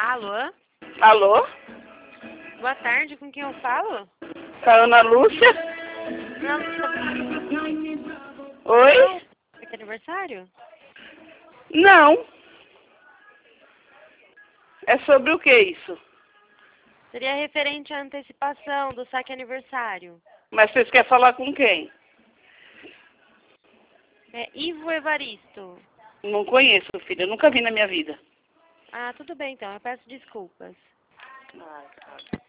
Alô? Alô? Boa tarde, com quem eu falo? Ana Lúcia? Não, Oi? é que é aniversário? Não. É sobre o que isso? Seria referente à antecipação do saque aniversário. Mas vocês querem falar com quem? É Ivo Evaristo. Não conheço, filha. Nunca vi na minha vida. Ah, tudo bem então, eu peço desculpas. Ai, cara.